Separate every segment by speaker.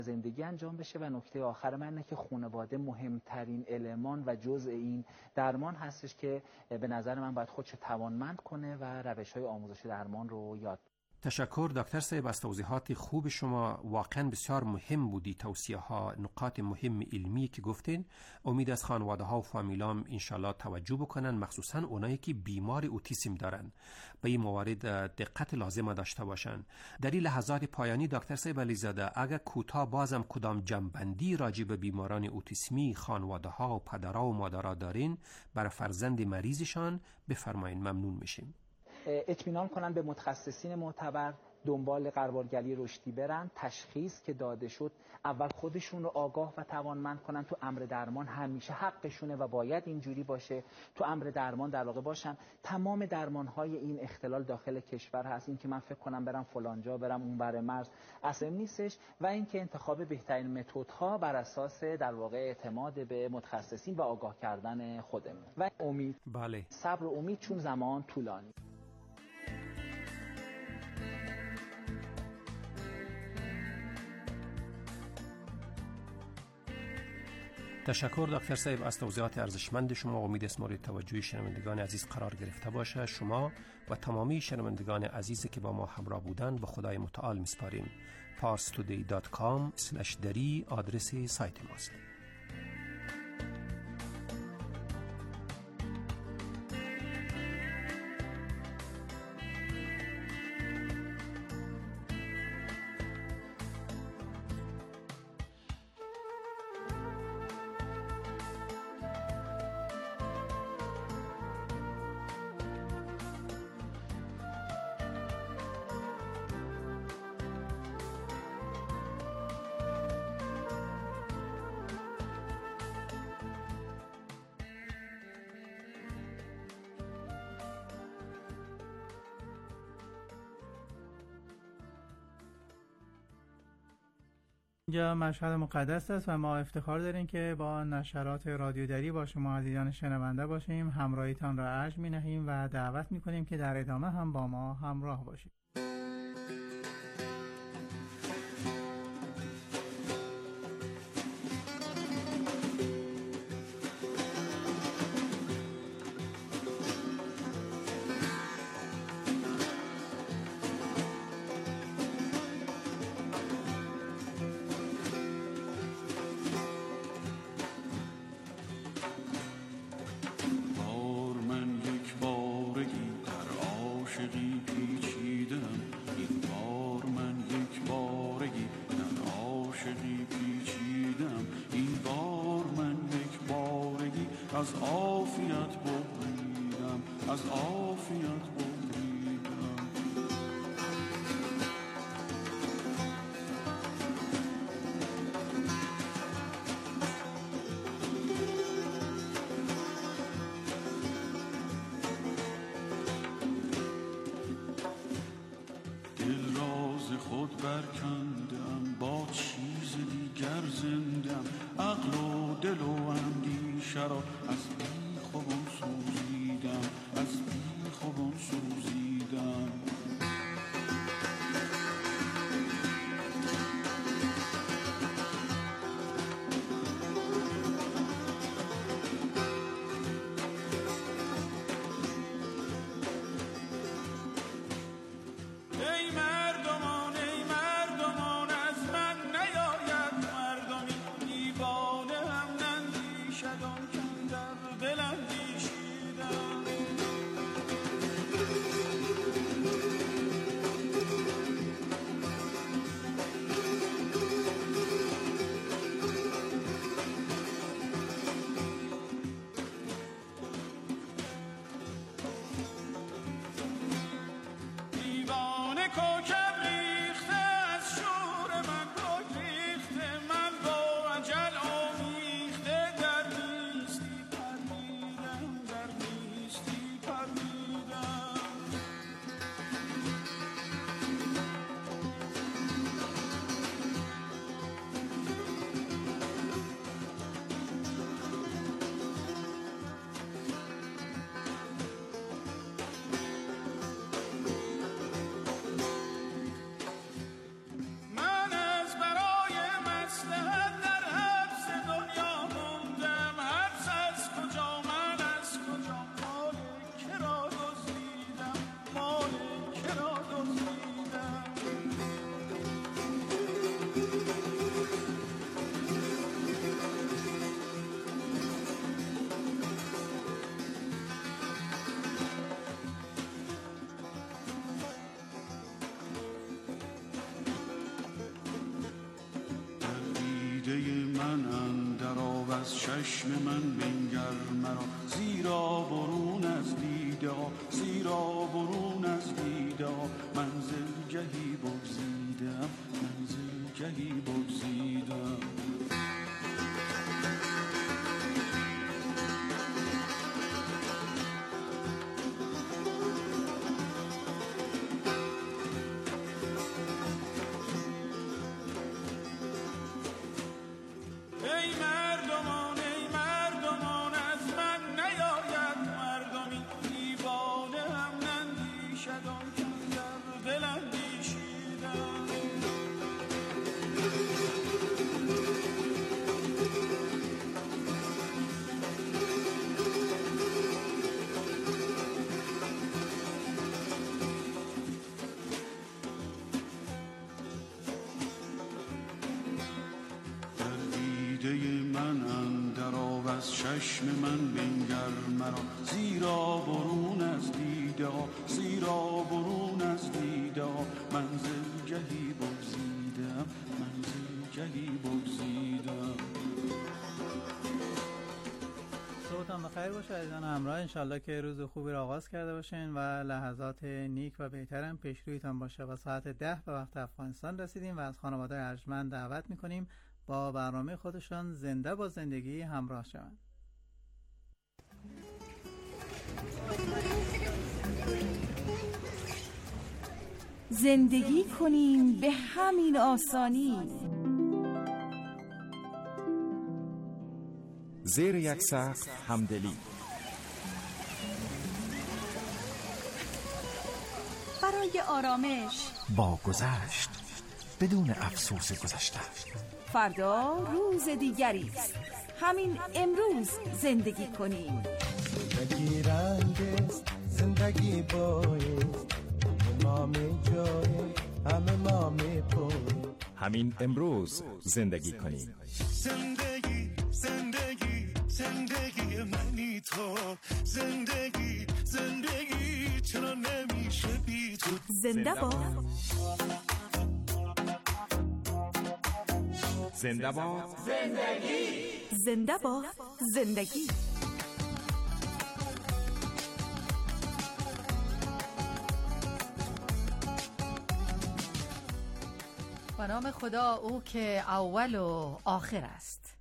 Speaker 1: زندگی انجام بشه. و نکته آخر من اینه که خانواده مهمترین المان و جزء این درمان هستش که به نظر من باید خودشو توانمند کنه و روش‌های آموزش درمان رو یاد.
Speaker 2: تشکر دکتر صاحب از توضیحات خوب شما. واقعا بسیار مهم بودی توصیه ها، نقاط مهم علمی که گفتین. امید از خانواده ها و فامیلام انشالله توجه بکنن، مخصوصا اونایی که بیمار اوتیسم دارن به این موارد دقت لازم داشته باشن. در این لحظات پایانی دکتر صاحب علیزاده اگر کوتاه بازم کدام جنبندی راجع به بیماران اوتیسمی خانواده ها و پدرها و مادرها دارین برای فرزند مریضشان بفرمایید، ممنون میشیم.
Speaker 1: اطمینان کنن به متخصصین معتبر، دنبال غربالگری رشدی برن، تشخیص که داده شد اول خودشون رو آگاه و توانمند کنن. تو امر درمان همیشه حقشونه و باید اینجوری باشه. تو امر درمان در واقع باشن. تمام درمان‌های این اختلال داخل کشور هست. این که من فکر کنم برم فلانجا، برم اون بر مرز، اصلا نیستش. و اینکه انتخاب بهترین متدها بر اساس در واقع اعتماد به متخصصین و آگاه کردن خودمون و امید.
Speaker 2: بله.
Speaker 1: صبر و امید، چون زمان طولانی.
Speaker 2: تشکر دکتر صاحب از توضیحات ارزشمند شما. امید است مورد توجه شنوندگان عزیز قرار گرفته باشه. شما و تمامی شنوندگان عزیزی که با ما همراه بودند به خدای متعال میسپاریم. parstoday.com/dari آدرس سایت ماست.
Speaker 3: اینجا مشهد مقدس است و ما افتخار داریم که با نشرات رادیو دری با شما عزیزان شنونده باشیم. همراهیتان را ارج می‌نهیم و دعوت می‌کنیم که در ادامه هم با ما همراه باشید.
Speaker 4: از عافیت ببریدم، از عافیت ببریدم. دل راز خود برکندم، با چیز دیگر زندم. عقل و دل و اندیشه را از بیخوابان سوزیدم، از بیخوابان سوزیدم. دیده من اندر آو، از چشم من بنگر مرا، زیرا برون از دیده ها، زیرا برون از دیده ها، منزل گهی بگزیدم، منزل گهی بگزیدم. چشم من بنگر مرا، زیرا برون از دیده ها، زیرا برون از دیده ها، منزل گهی بگزیدم، منزل گهی بگزیدم.
Speaker 3: صبحتان بخیر باشه عزیزان همراه. انشالله که روز خوبی را آغاز کرده باشین و لحظات نیک و بهترم پیش رویتان باشه. و ساعت 10 به وقت افغانستان رسیدیم و از خانواده ارجمند دعوت میکنیم با برنامه خودشان زنده با زندگی همراه شوند.
Speaker 5: زندگی کنیم به همین آسانی،
Speaker 6: زیر یک سقف همدلی،
Speaker 5: برای آرامش
Speaker 6: با گذشت بدون افسوس گذشته.
Speaker 5: فردا روز دیگری است، همین امروز زندگی کنیم.
Speaker 7: زندگی رنگ است، زندگی بایست، ما می جای همه ما می پوی.
Speaker 6: همین امروز زندگی کنیم.
Speaker 8: زندگی زندگی زندگی منی تو، زندگی زندگی چرا نمیشه بی تو.
Speaker 5: زنده با
Speaker 6: زنده با
Speaker 5: زندگی، زنده با زندگی.
Speaker 9: به نام خدا او که اول و آخر است.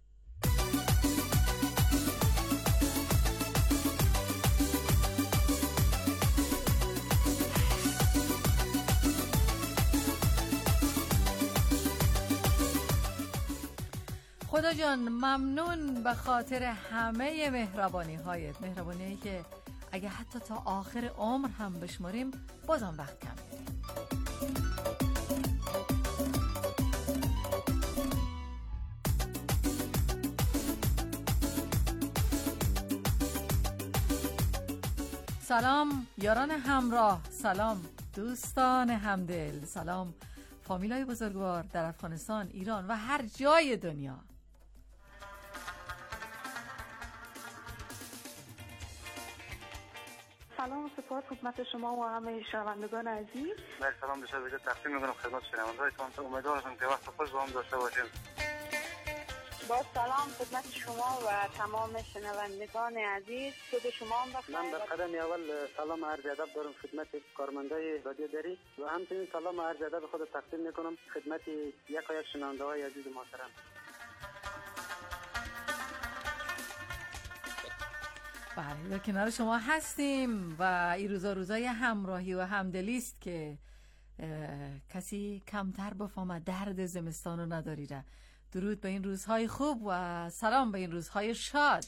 Speaker 9: خدا جان ممنون به خاطر همه مهربانی هایت، مهربانی هایی که اگه حتی تا آخر عمر هم بشماریم بازم وقت کم میدیم. سلام یاران همراه، سلام دوستان همدل، سلام فامیلای بزرگوار در افغانستان، ایران و هر جای دنیا.
Speaker 10: سلام و سپاس خدمت شما و همه شنوندگان عزیز.
Speaker 11: من سلام بشه دیگه تقدیم میکنم خدمت شنوندگانتون. امیدوارم که وقت خوش با هم داشته باشیم.
Speaker 10: با سلام خدمت شما و تمام شنوندگان عزیز. صبح شما هم بخیر.
Speaker 11: من در قدم اول سلام عرض ادب دارم خدمت کارمندای رادیو دری و همچنین سلام عرض ادب خود تقدیم میکنم خدمت یک شنونده های عزیز محترم.
Speaker 9: بله در کنار شما هستیم و این روزا روزای همراهی و همدلی است که کسی کمتر بفهمه درد زمستان رو نداریده. درود به این روزهای خوب و سلام به این روزهای شاد.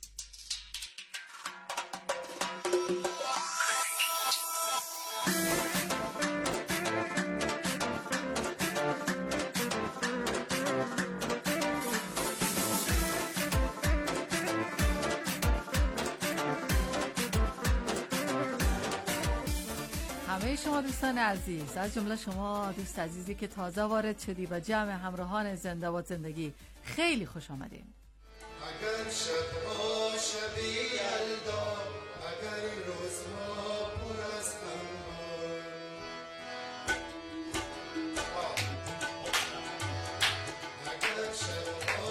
Speaker 9: همه شما دوستان عزیز، از جمله شما دوست عزیزی که تازه وارد شدی و جمع همراهان زنده با زندگی، خیلی خوش آمدین.
Speaker 12: اگر شب‌ها شبی یلدا، اگر روزها پر از غم‌ها، اگر شب‌ها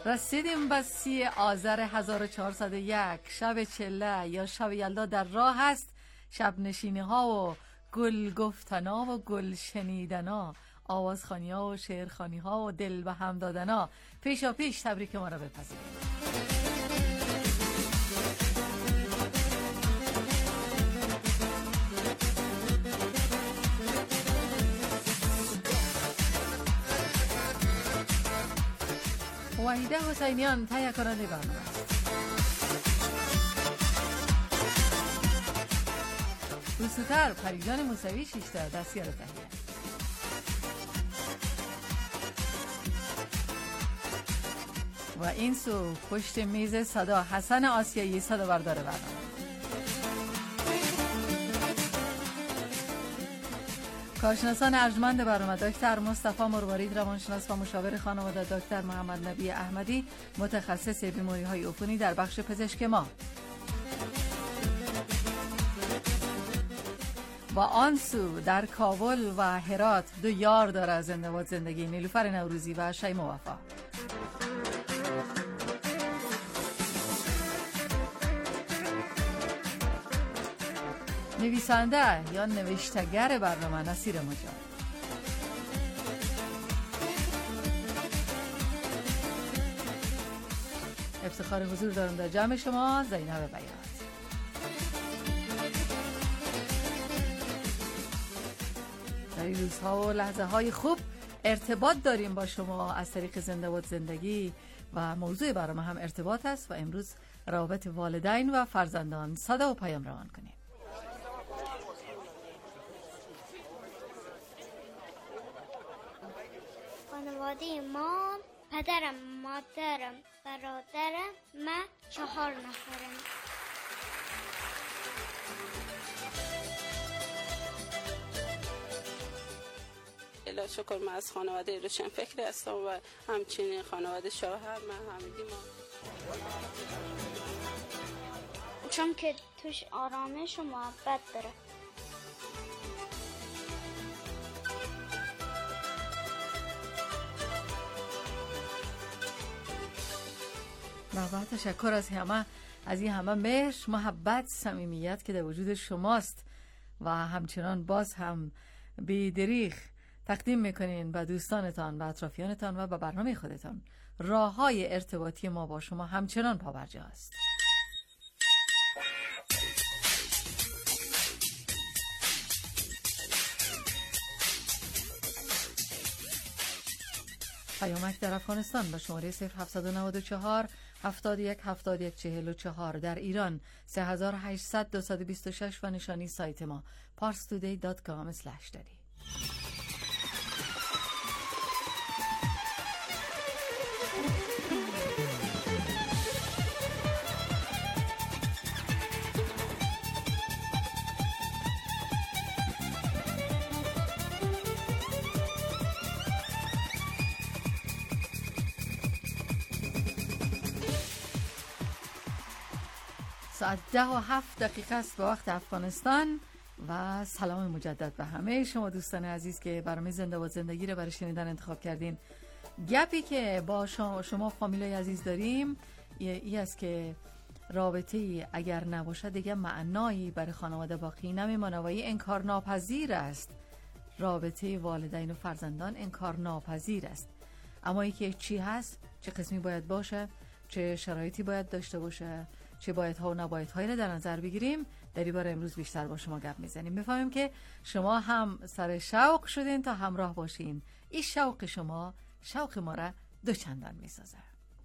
Speaker 9: رسیدیم به 30 آذر 1401. شب چله یا شب یلدا در راه است. شب نشینی ها و گل گفتنا و گل شنیدنا، آوازخوانی ها و شعرخوانی ها و دل به هم دادنا. پیشا پیش تبریک ما را بپذیرید. وحیده حسینیان تهیه کننده برنامه است. دوستتر پریجان موسوی شیشته دستیار تهیه. و این سو پشت میز صدا حسن آسیایی صدا بردار برنامه. کارشناسان ارجمند برنامه: دکتر مصطفی مروارید، روانشناس و مشاور خانواده، دکتر محمد نبی احمدی، متخصص بیماری‌های عفونی در بخش پزشک ما. و آن سو در کابل و هرات دو یار داره زنده باد زندگی: نیلوفر نوروزی و شیما وفا. نویسنده یا نوشتگر برنامه نصیر مجاد. افتخار حضور دارم در جمع شما، زینب بیات. در این روزها و لحظه های خوب ارتباط داریم با شما از طریق زنده باد زندگی و موضوع برنامه هم ارتباط است و امروز روابط والدین و فرزندان. صدا و پیام روان کنیم.
Speaker 13: خانواده ما، پدرم، مادرم، برادرم، من 4 نفرم.
Speaker 14: الهی شکر من از خانواده روشنفکر هستم و همچنین خانواده شوهر. من همگی ما
Speaker 13: چون که توش آرامش و محبت داره.
Speaker 9: و تشکر از این همه مهر، محبت، صمیمیت که در وجود شماست و همچنان باز هم بی‌دریغ تقدیم میکنین به دوستانتان، به اطرافیانتان و به برنامه خودتان. راه‌های ارتباطی ما با شما همچنان پابرجا است. پیامک در افغانستان به شماره 0794 71 71 44، در ایران 3800 226 و نشانی سایت ما parstoday.com/dari. ساعت 10:07 است به وقت افغانستان و سلام مجدد به همه شما دوستان عزیز که برنامه زنده باد زندگی رو برای شنیدن انتخاب کردین. گپی که با شما فامیلای عزیز داریم این است که رابطه ای اگر نباشه دیگه معنایی برای خانواده باقی نمیمونه و این انکارناپذیر است. رابطه والدین و فرزندان انکارناپذیر است. اما اینکه چی هست، چه قسمی باید باشه، چه شرایطی باید داشته باشه، چه باید ها و نباید هایی رو در نظر بگیریم، در این باره امروز بیشتر با شما گپ میزنیم. میفهمیم که شما هم سر شوق شدین تا همراه باشین. این شوق شما شوق ما را دوچندان میسازه.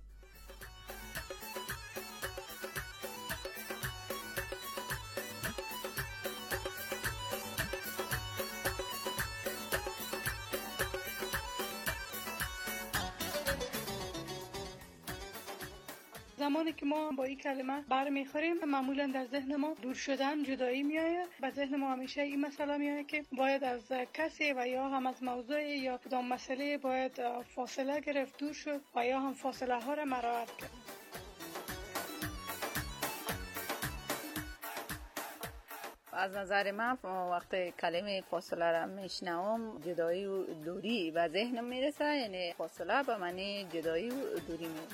Speaker 15: زمانی که ما با این کلمه برمیخوریم معمولا در ذهن ما دور شدن، جدایی میآید. به ذهن ما همیشه این مسئله میآید که باید از کسی و یا هم از موضوع یا کدام مسئله باید فاصله گرفت، دور شد و یا هم فاصله ها را مراعات کرد.
Speaker 16: از نظر من وقتی کلمه فاصله را میشنوم جدایی و دوری و ذهنم میرسه، یعنی فاصله به معنی جدایی و دوری میرسه.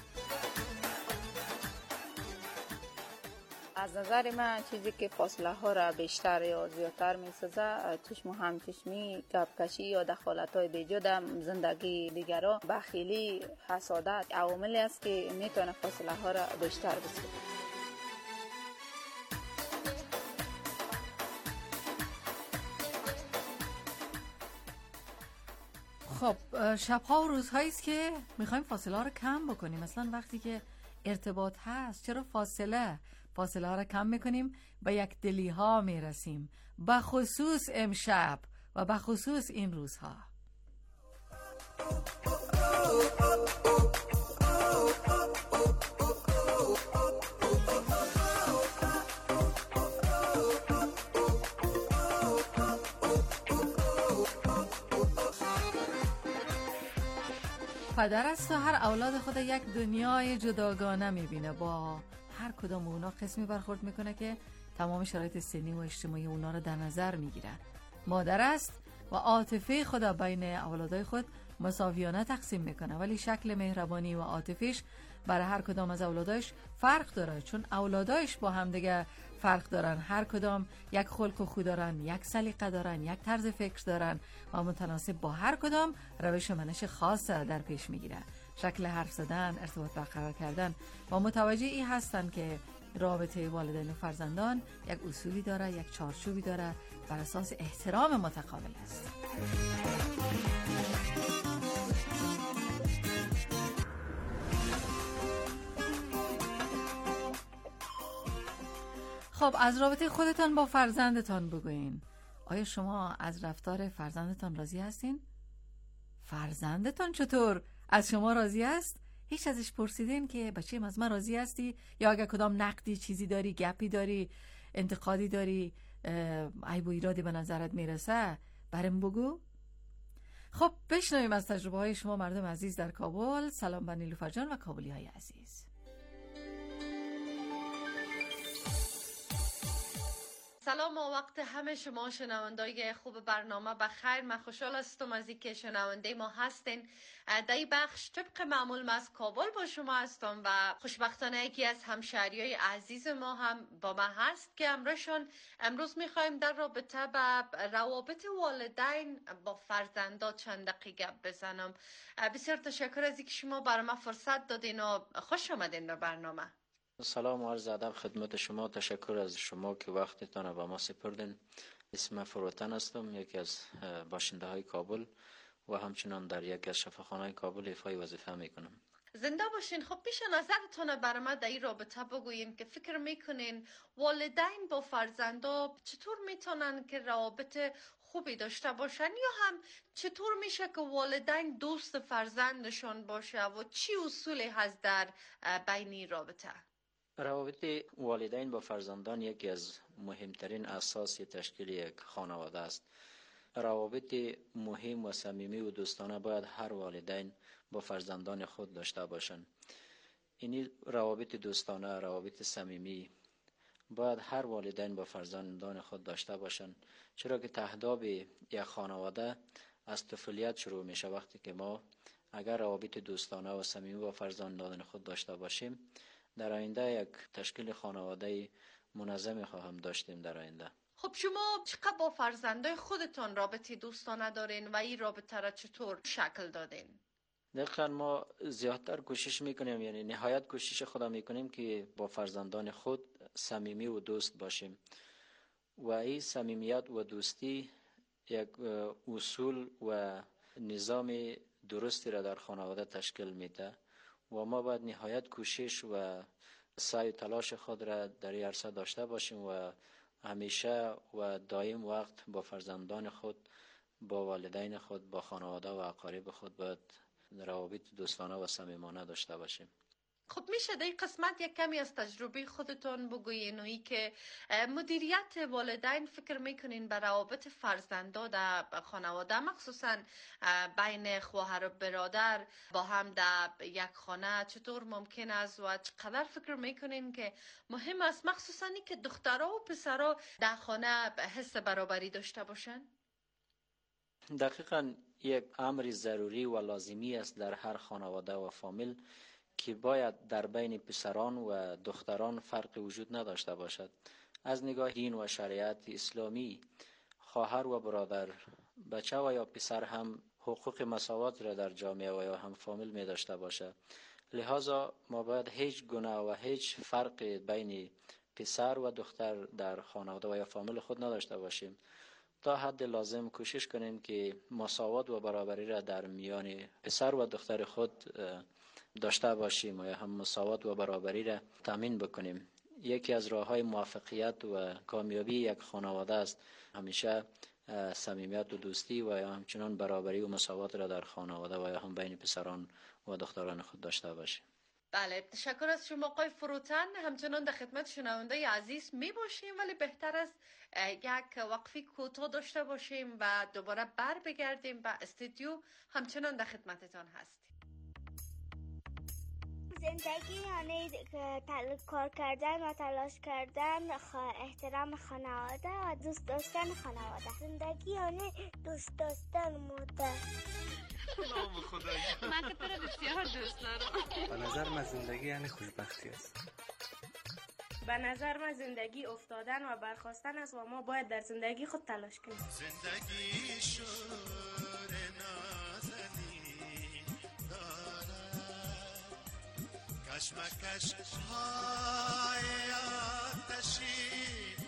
Speaker 16: از نظر من چیزی که فاصله ها را بیشتر یا زیادتر میسازه چشم و همچشمی، گپ‌کشی یا دخالت های بیجا زندگی دیگران، بخیلی، حسادت عواملی است که میتونه فاصله ها را بیشتر بسازه.
Speaker 9: خب شب‌ها و روزهایی است که میخوایم فاصله ها رو کم بکنیم. مثلا وقتی که ارتباط هست چرا فاصله ها رو کم میکنیم، به یک دلی ها میرسیم، بخصوص امشب و بخصوص این روزها. پدر است و هر اولاد خود یک دنیای جداگانه میبینه، با هر کدام اونا قسمی برخورد میکنه که تمام شرایط سنی و اجتماعی اونا رو در نظر میگیره. مادر است و عاطفه خود بین اولادای خود مساویانه تقسیم میکنه، ولی شکل مهربانی و عاطفیش برای هر کدام از اولادایش فرق داره، چون اولادایش با هم دیگه فرق دارن. هر کدام یک خلق و خو دارن، یک سلیقه دارن، یک طرز فکر دارن و متناسب با هر کدام روش منش خاص در پیش میگیره. شکل حرف زدن، ارتباط برقرار کردن و متوجه ای هستن که رابطه والدین و فرزندان یک اصولی داره، یک چارچوبی داره، بر اساس احترام متقابل است. خب از رابطه خودتان با فرزندتان بگوین. آیا شما از رفتار فرزندتان راضی هستین؟ فرزندتان چطور از شما راضی است؟ هیچ ازش پرسیدین که بچه‌م از من راضی هستی؟ یا اگر کدام نقدی چیزی داری، گپی داری، انتقادی داری، عیب و ایرادی به نظرت میرسه، برام بگو. خب بشنویم از تجربه های شما مردم عزیز در کابل. سلام به نیلوفر جان و کابلی های عزیز.
Speaker 17: سلام و وقت همه شما شنوندای خوب برنامه بخیر. من خوشحال هستم از اینکه شنونده ما هستین. در این بخش طبق معمول من از کابل با شما هستم و خوشبختانه یکی از همشهریای عزیز ما هم با من هست که امروز میخوایم در رابطه با روابط والدین با فرزندا چند دقیقه گپ بزنم. بسیار تشکر از اینکه شما برای من فرصت دادین و خوش آمدین به برنامه.
Speaker 18: سلام و عرض ادب خدمت شما. تشکر از شما که وقتتان را به ما سپردین. اسم فروتن هستم، یکی از باشنده های کابل و همچنان در یکی از شفاخانه‌های کابل ایفای وظیفه میکنم.
Speaker 17: زنده باشین. خب پیش نظرتون برای ما در این رابطه بگوین که فکر میکنین والدین با فرزندا چطور میتونن که روابط خوبی داشته باشن، یا هم چطور میشه که والدین دوست فرزندشون باشه و چی اصولی هست در بین این رابطه؟
Speaker 18: روابط والدین با فرزندان یکی از مهمترین اساس تشکیل یک خانواده است. روابط مهم و صمیمی و دوستانه باید هر والدین با فرزندان خود داشته باشند. این روابط دوستانه، روابط صمیمی باید هر والدین با فرزندان خود داشته باشند، چرا که تهداب یک خانواده از طفولیت شروع میشه. وقتی که ما اگر روابط دوستانه و صمیمی با فرزندان خود داشته باشیم، در آینده یک تشکیل خانواده منظم خواهم داشتیم در آینده.
Speaker 17: خب شما چقدر با فرزندای خودتان رابطه دوستانه دارین و این رابطه را چطور شکل دادین؟
Speaker 18: دقیقاً ما زیادتر کوشش میکنیم، یعنی نهایت کوشش خودم میکنیم که با فرزندان خود صمیمی و دوست باشیم و این صمیمیت و دوستی یک اصول و نظام درستی را در خانواده تشکیل میده و ما باید نهایت کوشش و سعی و تلاش خود را در این عرصه داشته باشیم و همیشه و دائم وقت با فرزندان خود، با والدین خود، با خانواده و اقارب خود باید روابط دوستانه و صمیمانه داشته باشیم.
Speaker 17: خب میشه در این قسمت یک کمی از تجربه خودتون بگوین و که مدیریت والدین فکر میکنین به روابط فرزندا در خانواده، مخصوصا بین خواهر و برادر با هم در یک خانه چطور ممکن است و چقدر فکر میکنین که مهم است، مخصوصا که دخترها و پسرها در خانه حس برابری داشته باشن؟
Speaker 18: دقیقاً یک امر ضروری و لازمی است در هر خانواده و فامیل که باید در بین پسران و دختران فرق وجود نداشته باشد. از نگاه دین و شریعت اسلامی خواهر و برادر، بچه و یا پسر هم حقوق مساوات را در جامعه و یا هم فامیل می داشته باشد. لذا ما باید هیچ گونه و هیچ فرق بین پسر و دختر در خانواده و یا فامیل خود نداشته باشیم. تا حد لازم کوشش کنیم که مساوات و برابری را در میان پسر و دختر خود داشته باشیم و یا هم مساوات و برابری را تامین بکنیم. یکی از راه‌های موفقیت و کامیابی یک خانواده است همیشه صمیمیت و دوستی و یا همچنان برابری و مساوات را در خانواده و یا هم بین پسران و دختران خود داشته باشیم.
Speaker 17: بله، تشکر از شما آقای فروتن. همچنان در خدمت شنونده عزیز می باشیم، ولی بهتر است یک وقفی کوتاه داشته باشیم و دوباره بر بگردیم به استودیو. همچنان در خدمتتان هستیم.
Speaker 13: زندگی یعنی کار کردن و تلاش کردن، احترام خانواده و دوست داشتن خانواده. زندگی یعنی دوست داشتن مادر.
Speaker 8: نام خدایی
Speaker 17: من که تو رو بسیار دوست دارم.
Speaker 19: به نظر من زندگی یعنی خوشبختی است.
Speaker 20: به نظر من زندگی افتادن و برخاستن است و ما باید در زندگی خود تلاش کنیم.
Speaker 8: زندگی شور نازنی دارد، کشمکش های آتشی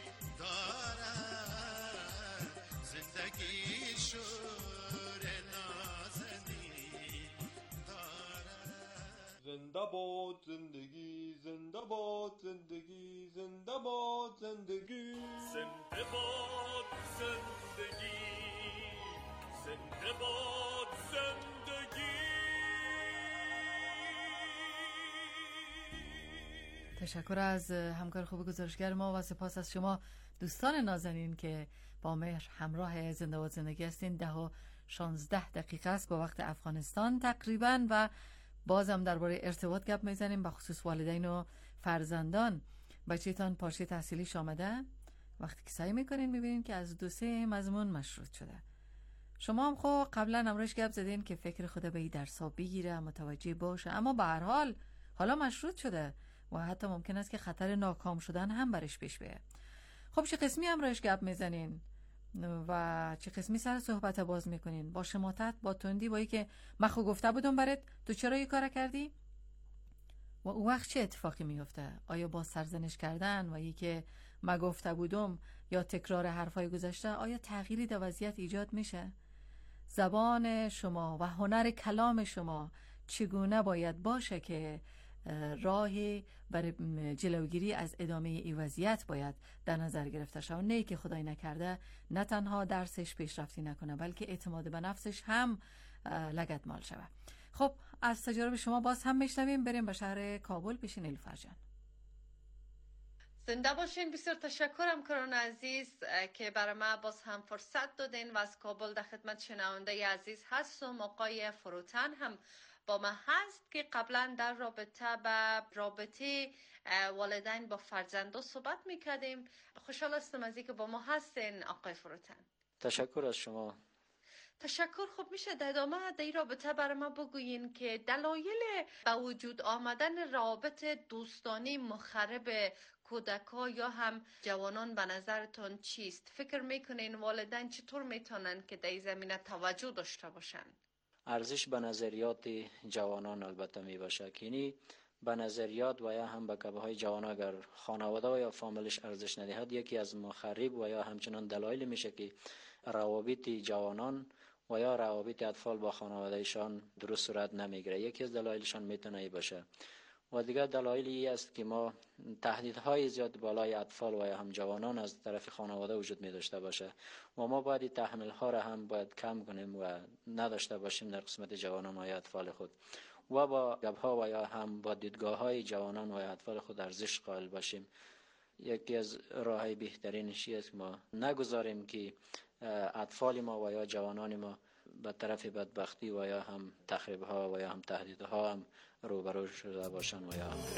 Speaker 8: دارد. زندگی شور نازنی دارد.
Speaker 21: زنده باد زندگی، زنده باد زندگی، زنده باد زندگی،
Speaker 8: زنده باد زندگی، زنده باد زندگی.
Speaker 9: تشکر از همکار خوب گزارشگر ما و سپاس از شما دوستان نازنین که با مهر همراه زنده باد زندگی هستین. 10:16 است با وقت افغانستان تقریبا و بازم درباره ارتباط گپ میزنیم، به خصوص والدین و فرزندان. بچه‌تان پارچه تحصیلیش آمده؟ وقتی که سعی میکنین میبینین که از 2-3 مضمون مشروط شده. شما هم خب قبلا امروز گپ زدین که فکر خود به این درس‌ها بگیره، متوجه باشه، اما به هر حال حالا مشروط شده و حتی ممکن است که خطر ناکام شدن هم برش پیش بیاد. خب چه قسمی امروز گپ میزنین و چه قسمی سر صحبت باز میکنین؟ با شماتت، با تندی، با که من خو گفته بودم برات تو چرا این کارا کردی؟ و اون وقت چه اتفاقی میفته؟ آیا با سرزنش کردن و که من گفته بودم یا تکرار حرفای گذشته آیا تغییری در وضعیت ایجاد میشه؟ زبان شما و هنر کلام شما چگونه باید باشه که راهی برای جلوگیری از ادامه این وضعیت باید در نظر گرفته شود؟ نه که خدای نکرده نه تنها درسش پیشرفتی نکنه بلکه اعتماد به نفسش هم لگد مال شود. خب از تجارب شما باز هم میشنویم. بریم به شهر کابل پیش نیلوفر جان.
Speaker 17: زنده باشین. بسیار تشکرم کران عزیز که برای ما باز هم فرصت دادین و از کابل در خدمت شنونده عزیز هستم. آقای فروتن هم با ما هست که قبلا در رابطه والدین با فرزندان صحبت میکردیم. خوشحال هستم از اینکه با ما هستین آقای فروتن.
Speaker 18: تشکر از شما.
Speaker 17: تشکر. خب میشه در ادامه در این رابطه برای ما بگوین که دلایل به وجود آمدن روابط دوستانه مخرب کودکا یا هم جوانان به نظرتان چیست؟ فکر میکنین والدین چطور میتونن که در این زمینه توجه داشته باشن؟
Speaker 18: ارزش به نظریات جوانان البته می باشه، یعنی به نظریات و یا هم به کبه های جوان اگر خانواده و یا فامیلش ارزش ندهد یکی از مخرب و یا همچنان دلایل میشه که روابط جوانان و یا روابط اطفال با خانوادهشان درست صورت نمیگیره. یکی از دلایلشان میتونه ای باشه و دیگر دلایلی است که ما تهدیدهای زیاد بالای اطفال و یا هم جوانان از طرف خانواده وجود می داشته باشه و ما باید تحمل ها را هم باید کم کنیم و نداشته باشیم در قسمت جوانان و یا اطفال خود. و با گپ‌ها و یا هم با دیدگاه‌های جوانان و اطفال خود ارزش قائل باشیم. یکی از راه‌های بهترینش است که ما نگذاریم که اطفال ما و یا جوانان ما به طرف بدبختی و یا هم تخریب‌ها و یا هم تهدیدها هم روبرو شده باشند و یا هم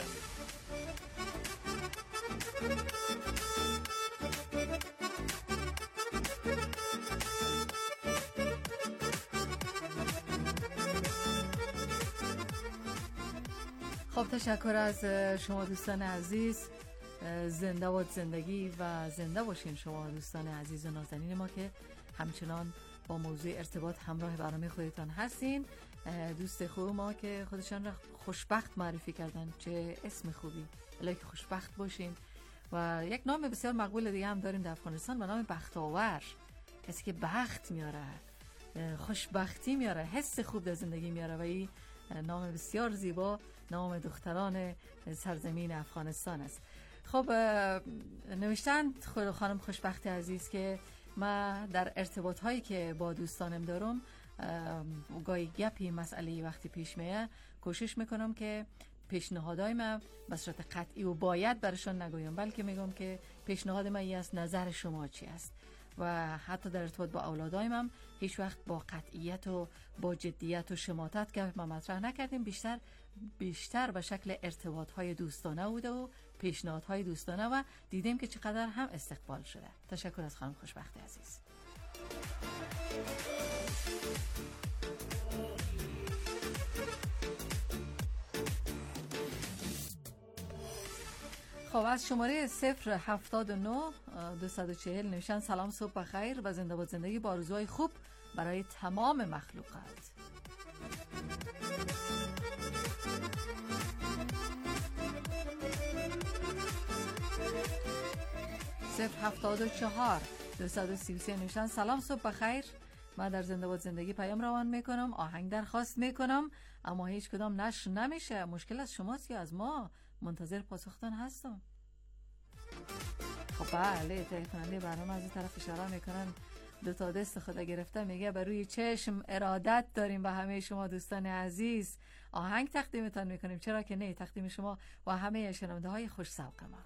Speaker 9: خب تشکر از شما دوستان عزیز. زنده باد زندگی و زنده باشین شما دوستان عزیز و نازنین ما که همچنان با موضوع ارتباط همراه برنامه خودتان هستین. دوست خوب ما که خودشان را خوشبخت معرفی کردن، چه اسم خوبی، الهی که خوشبخت باشین. و یک نام بسیار مقبول دیگه هم داریم در افغانستان به نام بختاور، کسی که بخت میاره، خوشبختی میاره، حس خوب در زندگی میاره و این نام بسیار زیبا نام دختران سرزمین افغانستان است. خب نوشتن خانم خوشبخت عزیز که ما در ارتباط هایی که با دوستانم دارم گاهی گپی مسئله وقتی پیش میه کوشش میکنم که پیشنهادای من به صورت قطعی و باید برشان نگویم، بلکه میگم که پیشنهاد من این است، نظر شما چی است. و حتی در ارتباط با اولادایم هم هیچ وقت با قطعیت و با جدیت و شماتت که ما مطرح نکردیم، بیشتر به شکل ارتباط‌های دوستانه بوده و پیشنهادهای دوستانه و دیدیم که چقدر هم استقبال شده. تشکر از خانم خوشبخت عزیز. خب از شماره 079 240 نوشتن سلام، صبح بخیر و زنده باد زندگی با آرزوهای خوب برای تمام مخلوقات. 074 233 نوشتن سلام، صبح بخیر. من در زنده باد زندگی پیام روان میکنم، آهنگ درخواست میکنم اما هیچ کدام نشر نمیشه. مشکل از شماست یا از ما؟ منتظر پاسختان هستم. خب بله، تهیه کننده برنامه از این طرف اشاره میکنن، دو تا دست خدا گرفته، میگه بر روی چشم ارادت داریم به همه شما دوستان عزیز. آهنگ تقدیمتان میکنیم، چرا که نه، تقدیم شما و همه شنونده های خوش ذوق ما.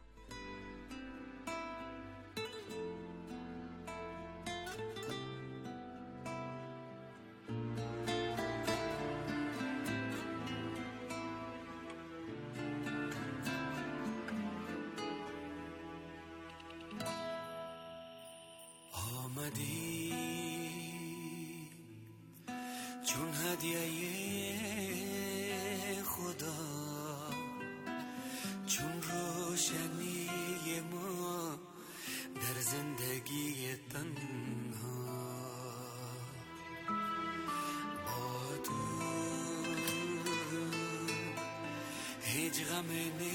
Speaker 7: آمدی چون هدیه خدا، چون روشنی ما در زندگی تنها. با تو هیچ غم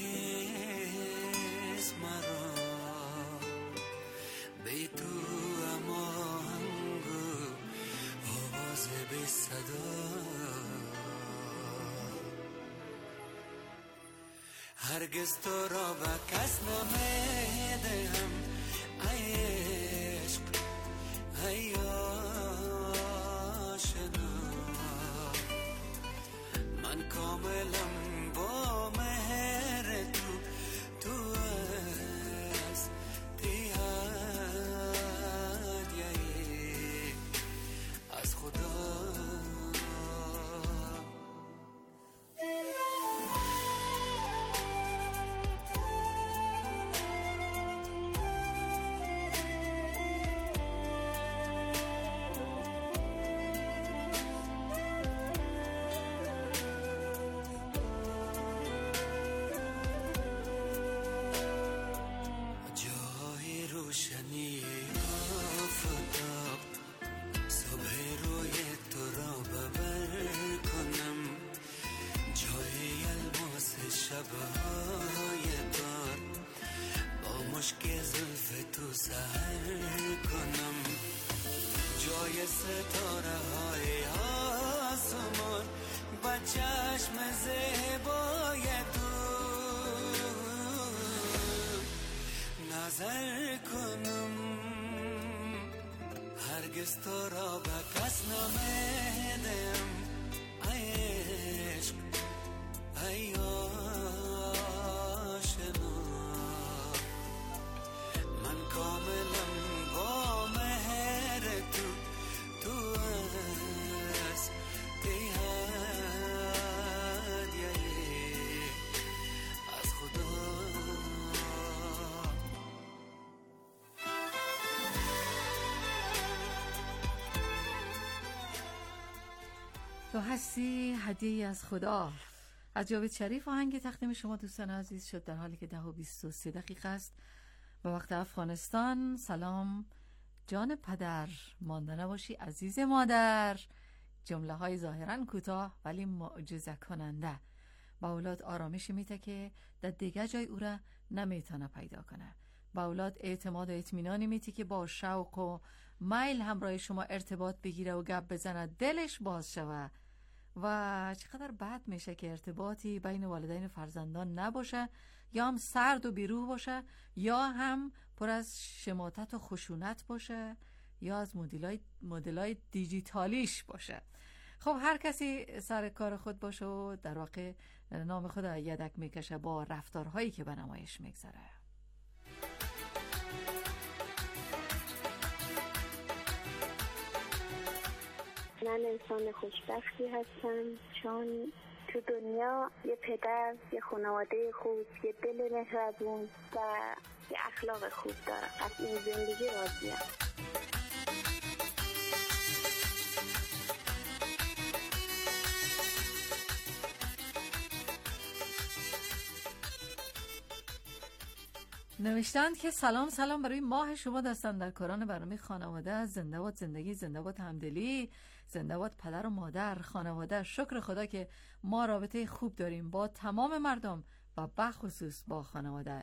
Speaker 7: نیست مرا، بی تو بی صدا. هرگز تو را به کس نمیدهم ای عشق، ای آشنا. من کاملم با مهر تو، تو هستی هدیه از خدا. شبهای دار با مشک زلف تو سحر کنم، جای ستاره های آسمان با چشم زیبای تو نظر کنم. هرگز تو را به کس نمیدم ای عشق، ای آشنا من کاملم با مهر تو از دی هدیه از خدا.
Speaker 9: تو هستی هدیه از خدا از جاوید شریف. آهنگ تقدیم شما دوستان عزیز شد در حالی که 10:23 است به وقت افغانستان. سلام جان پدر، مانده نباشی عزیز مادر. جمله های ظاهرا کوتاه ولی معجزه کننده. با اولاد آرامش میده که در دیگه جای او را نمیتونه پیدا کنه. با اولاد اعتماد و اطمینانی میده که با شوق و میل همراه شما ارتباط بگیره و گپ بزنه، دلش باز شوه. و چقدر بد میشه که ارتباطی بین والدین و فرزندان نباشه، یا هم سرد و بیروح باشه، یا هم پر از شماتت و خشونت باشه، یا از مدلای دیجیتالیش باشه. خب هر کسی سر کار خود باشه و در واقع نام خود یدک میکشه با رفتارهایی که به نمایش میگذاره.
Speaker 10: من انسان خوشبختی هستم چون تو دنیا یه پدر، یه خانواده خوب، یه دل مهربون و یه اخلاق خوب دارم. از این زندگی راضیم.
Speaker 9: نوشتند که سلام برای ماه شما دستن در کاران برنامه خانواده. زنده باد زندگی، زنده باد همدلی، زنده باد پدر و مادر، خانواده. شکر خدا که ما رابطه خوب داریم با تمام مردم و بخصوص با خانواده.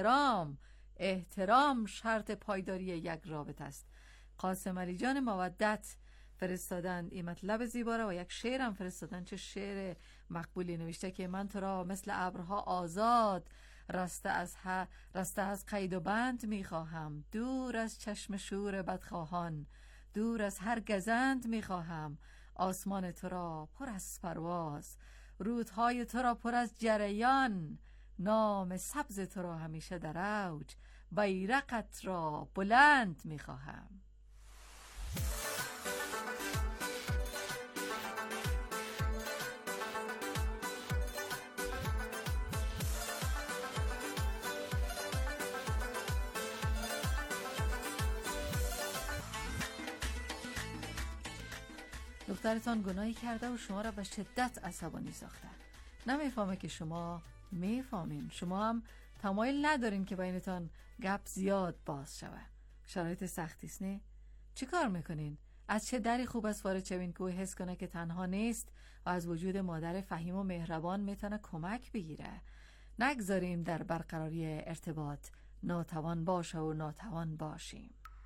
Speaker 9: احترام شرط پایداری یک رابطه است. قاسم علی جان مودت فرستادند این مطلب زیبا و یک شعر هم فرستادند. چه شعر مقبولی. نوشته که من تو را مثل ابرها آزاد رسته از قید و بند میخواهم، دور از چشم شور بدخواهان، دور از هر گزند میخواهم. آسمان تو را پر از پرواز، رودهای تو را پر از جریان، نام سبز تو را همیشه در اوج، بیرقت را بلند میخواهم. دخترتان گناهی کرده و شما را به شدت عصبانی ساخته. نمیفهمه که شما میفهمین. شما هم تمایل ندارین که بینتان گپ زیاد باز شوه. شرایط سختی است نه؟ چی کار میکنین؟ از چه دری خوب است وارد شوین که او حس کنه که تنها نیست و از وجود مادر فهیم و مهربان میتونه کمک بگیره. نگذاریم در برقراری ارتباط ناتوان باشه و ناتوان باشیم.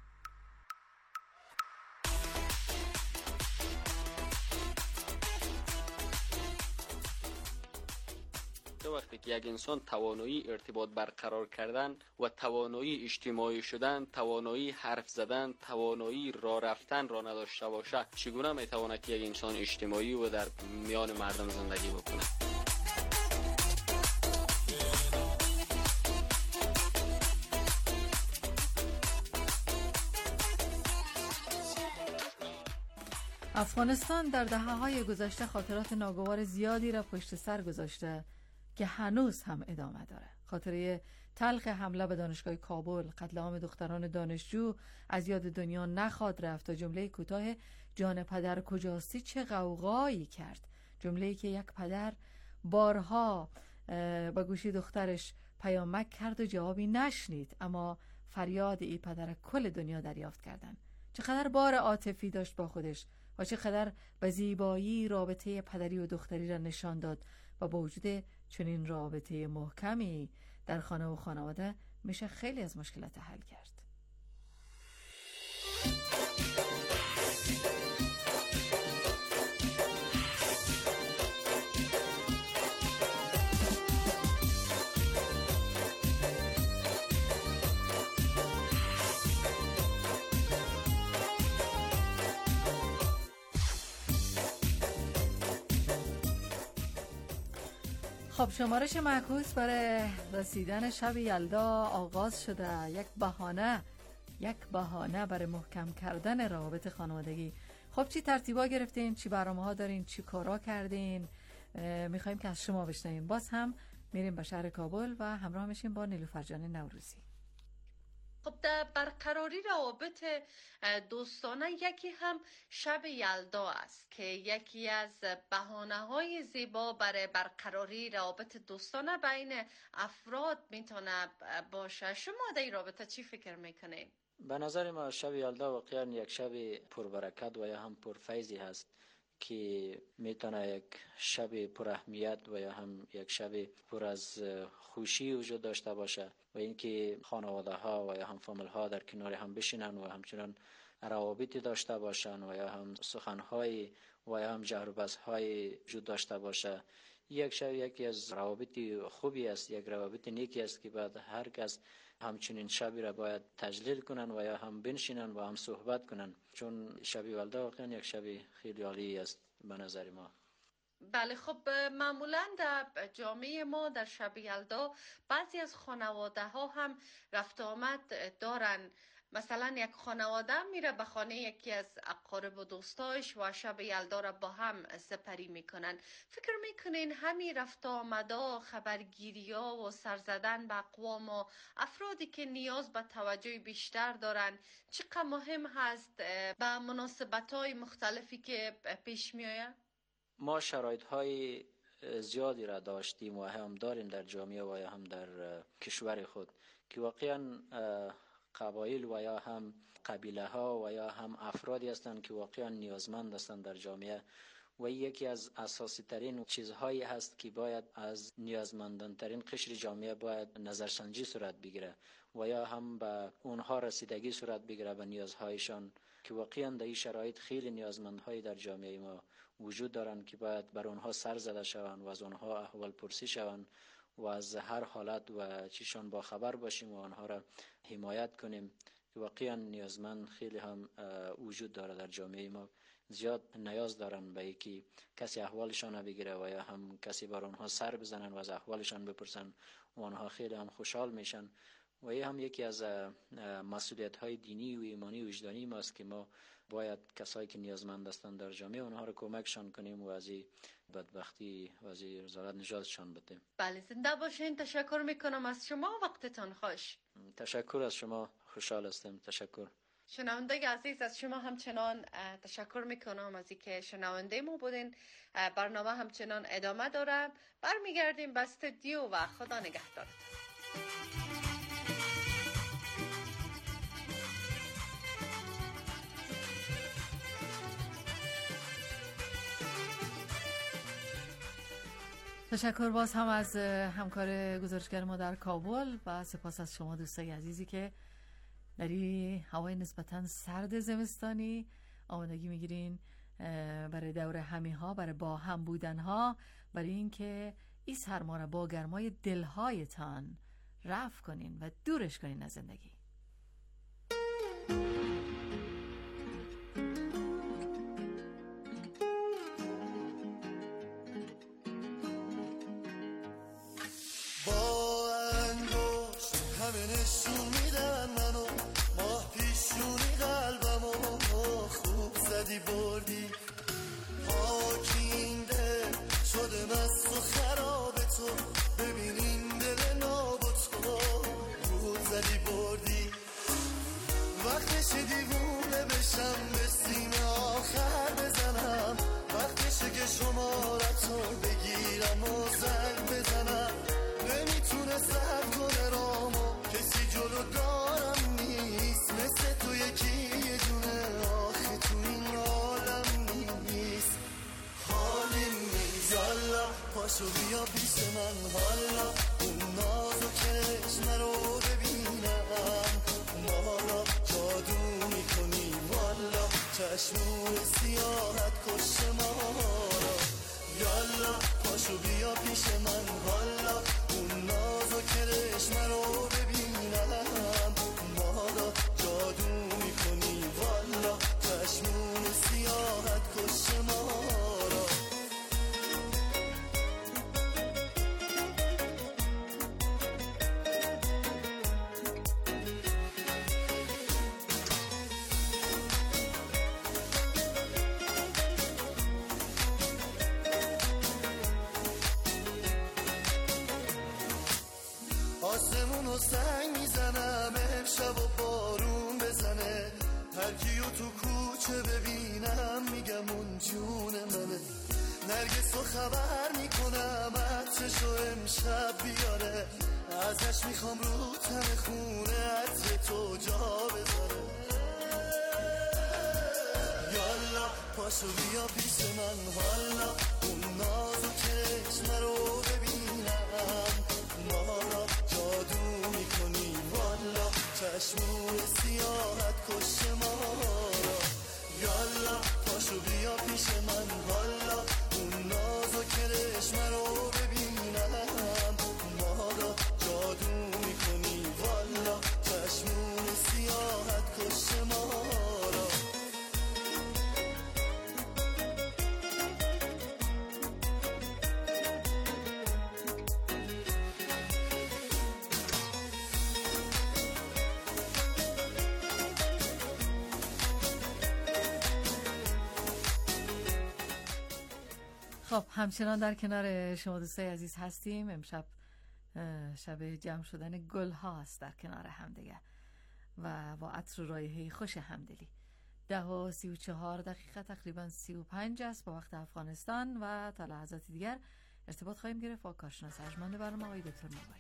Speaker 1: وقتی که یک انسان توانایی ارتباط برقرار کردن و توانایی اجتماعی شدن، توانایی حرف زدن، توانایی راه رفتن را نداشته باشه، چگونه میتواند که یک انسان اجتماعی و در میان مردم زندگی بکنه؟
Speaker 9: افغانستان در دهه‌های گذشته خاطرات ناگوار زیادی را پشت سر گذاشته که هنوز هم ادامه داره. خاطره تلخ حمله به دانشگاه کابل، قتل عام دختران دانشجو از یاد دنیا نخواد رفت و جمله کوتاه جان پدر کجاستی چه غوغایی کرد. جمله‌ای که یک پدر بارها به گوشی دخترش پیامک کرد و جوابی نشنید، اما فریاد این پدر کل دنیا دریافت کردن. چقدر بار عاطفی داشت با خودش و چقدر به زیبایی رابطه پدری و دختری را نشان داد و با وجود چنین رابطه محکمی در خانه و خانواده میشه خیلی از مشکلات حل کرد. خب شمارش معکوس برای رسیدن شب یلدا آغاز شده. یک بهانه برای محکم کردن روابط خانوادگی. خب چی ترتیبا گرفتین؟ چی برنامه ها دارین؟ چی کارا کردین؟ میخوایم که از شما بشنویم. باز هم میریم به شهر کابل و همراه میشیم با نیلوفر جان نوروزی.
Speaker 17: خب در برقراری روابط دوستانه یکی هم شب یلدا است که یکی از بهانه‌های زیبا برای برقراری روابط دوستانه بین افراد میتونه باشه. شما در این رابطه چی فکر میکنین؟
Speaker 18: به نظر ما شب یلدا واقعا یک شب پربرکت و یا هم پرفیضی هست که میتونه یک شب پر اهمیت و یا هم یک شب پر از خوشی وجود داشته باشه و اینکه خانواده ها و یا هم فامیل ها در کنار هم بشینن و همچنان روابطی داشته باشن و یا هم سخنهای و یا هم جهر و بحث‌های وجود داشته باشه. یک شب یکی از روابط خوبی است، یک روابط نیکی است که بعد هر کس همچنین شبی را باید تجلیل کنن و یا هم بنشینن و هم صحبت کنن، چون شب یلدا واقعا یک شب خیلی عالی است به نظر ما.
Speaker 17: بله خب معمولا در جامعه ما در شب یلدا بعضی از خانواده ها هم رفت آمد دارن. مثلا یک خانواده میره به خانه یکی از اقارب و دوستاش و شب یلدا را با هم سپری میکنن. فکر میکنین همین رفت آمدا، خبرگیری‌ها و سر زدن به اقوام و افرادی که نیاز به توجه بیشتر دارن چقدر مهم هست به مناسبت‌های مختلفی که پیش میآید؟
Speaker 18: ما شرایط‌های زیادی را داشتیم و هم داریم در جامعه و هم در کشور خود که واقعاً قبایل و یا هم قبیله ها و یا هم افرادی هستند که واقعا نیازمند هستند در جامعه و یکی از اساسی ترین چیزهایی هست که باید از نیازمندان ترین قشر جامعه باید نظرسنجی صورت بگیره و یا هم به اونها رسیدگی صورت بگیره به نیازهایشان که واقعا در این شرایط خیلی نیازمندهایی در جامعه ما وجود دارند که باید بر اونها سر زده شوند و از اونها احوال پرسی شوند و از هر حالت و چیشان با خبر باشیم و آنها را حمایت کنیم که واقعا نیازمند خیلی هم وجود داره در جامعه ما. زیاد نیاز دارن به اینکه کسی احوالشان بگیره و یا هم کسی بر آنها سر بزنن و از احوالشان بپرسن و آنها خیلی هم خوشحال میشن و این هم یکی از مسئولیت های دینی و ایمانی و وجدانی ماست که ما باید کسایی که نیازمند هستند در جامعه اونها رو کمکشان کنیم و از بدبختی و از رذالت نجاتشان بدیم.
Speaker 17: بله زنده باشین. تشکر میکنم از شما، وقتتان خوش.
Speaker 18: تشکر از شما، خوشحال هستم. تشکر.
Speaker 17: شنونده عزیز از شما همچنان تشکر میکنم از اینکه شنونده ما بودین. برنامه همچنان ادامه داره. برمیگردیم به استودیو و خدا نگهدارتون.
Speaker 9: تشکر باز هم از همکار گزارشگر ما در کابل و سپاس از شما دوستای عزیزی که در این هوای نسبتاً سرد زمستانی آمادگی میگیرین برای دور همی ها، برای با هم بودن ها، برای اینکه این سرما را با گرمای دلهایتان رفع کنین و دورش کنین از زندگی.
Speaker 12: بردی پاکینده شده مست و خراب تو، ببینین دل ناب تو رو زدی بردی. وقتش دیوونه بشم به سینه آخر بزنم، وقتشه که شمارتو بگیرم و زنگ بزنم. نمیتونه سر کنه رامو، کسی جلو دارم نیست مثل تو یکی یه دونه. آخه تو این عالم نیست حالی نیست. یالا پاشو بیا پیش من، حالا اون ناز و چشم رو ببینم. مالا جادو میکنی والا، چشمو سیاحت کش ما را. یالا پاشو بیا پیش من، حالا اون ناز و چشم رو ببینم. مالا جادو میکنی والا، چشمون سیاحت کش ما را. شب و بارون بزنه، هر کیو تو کوچه ببینم میگم اون جون منه. نرگس رو خبر میکنم عطرشو امشب بیاره، ازش میخوام رو تن خونه عطر تو جا بذاره. یالا پاشو بیا پیش من، حالا اون ناز و چشم رو ببینم، ما را جادو میکنی والا، چشمون سیاحت کش ما را. یالا پاشو بیا پیش من، حالا اون ناز و چشم رو ببینم، ما را جادو میکنی والا، چشمون سیاحت کش ما را.
Speaker 9: خب همچنان در کنار شما دوستای عزیز هستیم. امشب شب جمع شدن گل هاست در کنار همدیگه و با عطر و رایحه خوش همدلی. 10:34 تقریبا 35 است با وقت افغانستان و تا لحظات دیگر ارتباط خواهیم گرفت با کارشناس ارجمند برنامه آقای دکتر مرواری.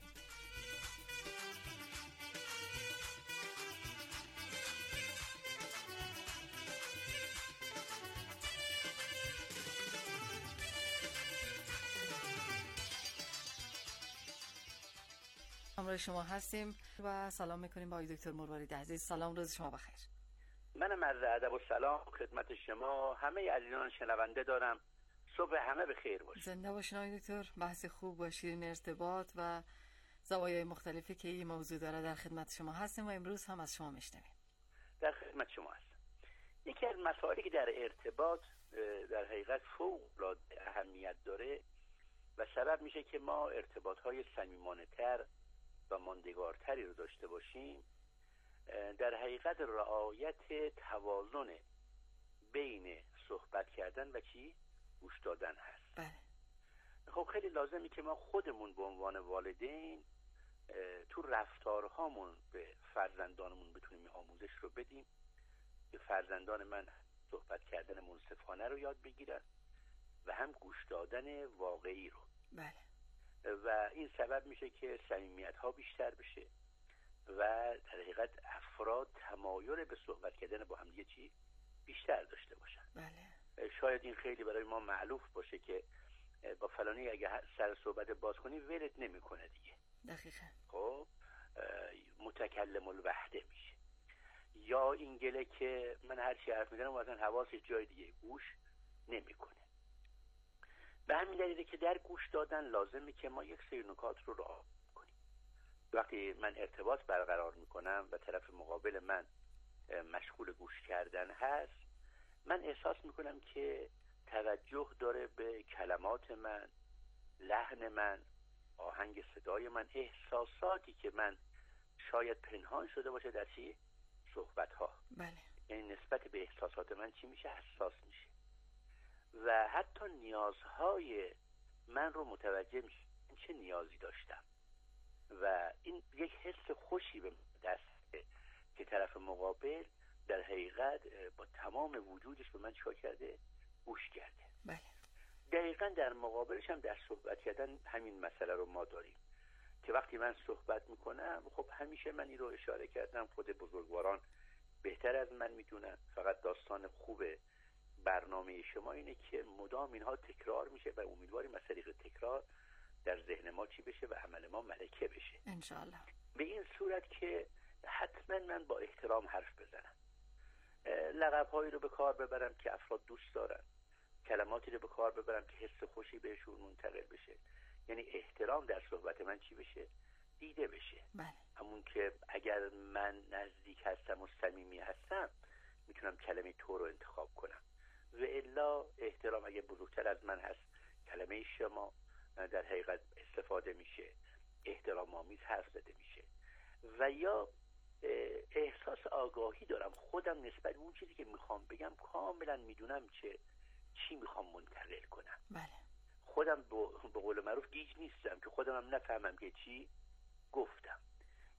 Speaker 9: همراه شما هستیم و سلام میکنیم با آقای دکتر مرواری عزیز. سلام، روز شما بخیر.
Speaker 2: منم عرض ادب و سلام خدمت شما همه عزیزان شنونده دارم. صبح همه بخیر باشه.
Speaker 9: زنده باشین آقای دکتر. بحث خوب با شیرین ارتباط و زوایای مختلفی که این موضوع داره در خدمت شما هستیم و امروز هم از شما میشنویم.
Speaker 2: در خدمت شما هستم. یکی از مسائلی که در ارتباط در حقیقت فوق‌العاده اهمیت داره و سبب میشه که ما ارتباط‌های صمیمانه‌تر و ماندگارتری رو داشته باشیم، در حقیقت رعایت توازن بین صحبت کردن و گوش دادن هست.
Speaker 9: بله.
Speaker 2: خب خیلی لازمی که ما خودمون به عنوان والدین تو رفتارهامون به فرزندانمون بتونیم آموزش رو بدیم که فرزندان من صحبت کردن منصفانه رو یاد بگیرن و هم گوش دادن واقعی رو.
Speaker 9: بله.
Speaker 2: و این سبب میشه که صمیمیت ها بیشتر بشه و در حقیقت افراد تمایل به صحبت کردن با هم دیگه بیشتر داشته باشن.
Speaker 9: بله.
Speaker 2: شاید این خیلی برای ما معلوف باشه که با فلانی اگه سر صحبت باز کنی ولت نمیکنه دیگه.
Speaker 9: دقیقاً.
Speaker 2: خب متکلم الوحده میشه. یا این گله که من هر چی حرف میزنم مثلا حواسش جای دیگه گوش نمیکنه. به همین دلیله که در گوش دادن لازمه که ما یک سری نکات رو رعایت کنیم. وقتی من ارتباط برقرار میکنم و طرف مقابل من مشغول گوش کردن هست، من احساس میکنم که توجه داره به کلمات من، لحن من، آهنگ صدای من، احساساتی که من شاید پنهان شده باشه در صحبت ها.
Speaker 9: بله.
Speaker 2: یعنی نسبت به احساسات من چی میشه؟ حساس میشه و حتی نیازهای من رو متوجه میشه چه نیازی داشتم و این یک حس خوشی به دست که طرف مقابل در حقیقت با تمام وجودش به من چیکار کرده؟ گوش کرده.
Speaker 9: بله.
Speaker 2: دقیقاً در مقابلش هم در صحبت کردن همین مسئله رو ما داریم که وقتی من صحبت میکنم، خب همیشه من این رو اشاره کردم، خود بزرگواران بهتر از من میدونن، فقط داستان خوب برنامه شما اینه که مدام اینها تکرار میشه و امیدواریم از طریق تکرار در ذهن ما چی بشه و عمل ما ملکه بشه
Speaker 9: انشاءالله.
Speaker 2: به این صورت که حتما من با احترام حرف بزنم، لقب‌هایی رو به کار ببرم که افراد دوست دارن، کلماتی رو به کار ببرم که حس خوشی بهشون منتقل بشه. یعنی احترام در صحبت من چی بشه؟ دیده بشه.
Speaker 9: بله.
Speaker 2: همون که اگر من نزدیک هستم و صمیمی هستم میتونم کلمه تو رو انتخاب کنم و الا احترام اگه بزرگتر از من هست کلمه شما در حقیقت استفاده میشه، احترام آمیز حرف زده میشه. و یا احساس آگاهی دارم خودم نسبت به اون چیزی که میخوام بگم، کاملا میدونم چی میخوام منتقل کنم.
Speaker 9: بله.
Speaker 2: خودم به قول معروف گیج نیستم که خودم هم نفهمم که چی گفتم.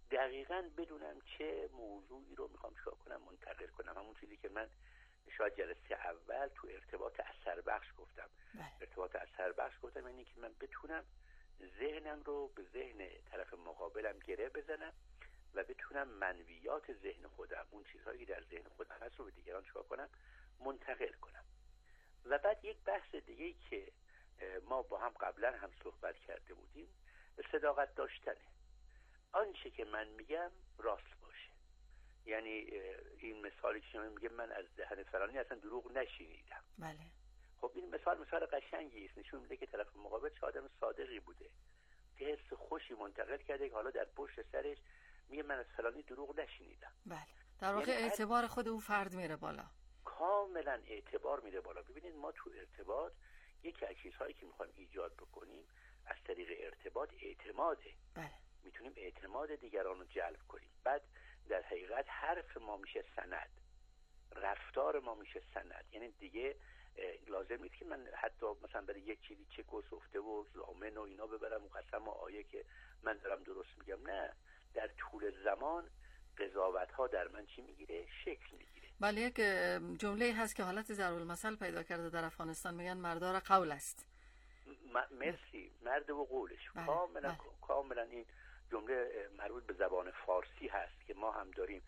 Speaker 2: دقیقاً بدونم چه موضوعی رو میخوام چیکار کنم، منتقل کنم. همون چیزی که من شاید جلسه اول تو ارتباط اثر بخش گفتم. ارتباط اثر بخش گفتم یعنی که من بتونم ذهنم رو به ذهن طرف مقابلم گره بزنم و بتونم منویات ذهن خودم، اون چیزهایی که در ذهن خودم هست رو به دیگران چیکار کنم، منتقل کنم. و بعد یک بحث دیگه‌ای که ما با هم قبلا هم صحبت کرده بودیم، صداقت داشتنه. آنچه که من میگم راست باشه. یعنی این مثالی که شما میگه من از دهن فلانی اصلا دروغ نشنیدم.
Speaker 9: بله.
Speaker 2: خب این مثال قشنگی است، نشون میده که طرف مقابل چه آدم صادقی بوده که حس خوشی منتقل کرده که حالا در پشت سرش میگه من از فلانی دروغ نشنیدم.
Speaker 9: بله. در واقع یعنی اعتبار خود اون فرد میره بالا.
Speaker 2: کاملا اعتبار میره بالا. ببینید ما تو ارتباط یکی از چیزهایی که میخوایم ایجاد بکنیم از طریق ارتباط اعتماده.
Speaker 9: بله.
Speaker 2: میتونیم اعتماد دیگران رو جلب کنیم. بعد در حقیقت حرف ما میشه سند، رفتار ما میشه سند. یعنی دیگه لازم نیست که من حتی مثلا برای یک چیزی چک و سفته و ضامن و اینا ببرم و قسم و آیه که من دارم درست میگم. نه، در طول زمان قضاوت ها در من چی میگیره؟ شکل میگیره.
Speaker 9: بله. یک جمله هست که حالت ضرب‌المثل پیدا کرده در افغانستان، میگن مردار قول است.
Speaker 2: مرسی، مرد و قولش.
Speaker 9: بله.
Speaker 2: کاملا این جمله مربوط به زبان فارسی هست که ما هم داریم.